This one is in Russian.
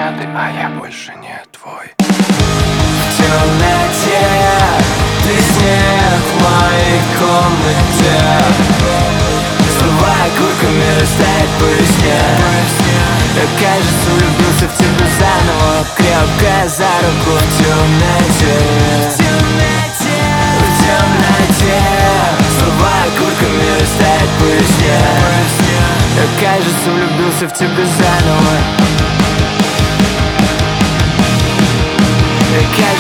помятый, а я больше не твой. В темноте ты снег в моей комнате, слова курками растает по весне. Я, кажется, влюбился в тебя заново, крепко за руку в темноте. В темноте слова курками растает по весне. Я, кажется, влюбился в тебя заново.